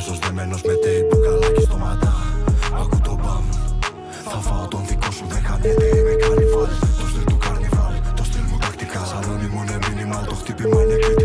αμέσως δεμένος με τέιπ, μπουκαλάκι στο ματά. Ακού το μπαμ, θα φάω τον δικό σου, δεν χάνεται, είμαι καρνιβάλ. Το στυλ του καρνιβάλ, το στυλ μου τακτικά. Σαλόνι μου είναι minimal, το χτύπημα είναι κριτικό.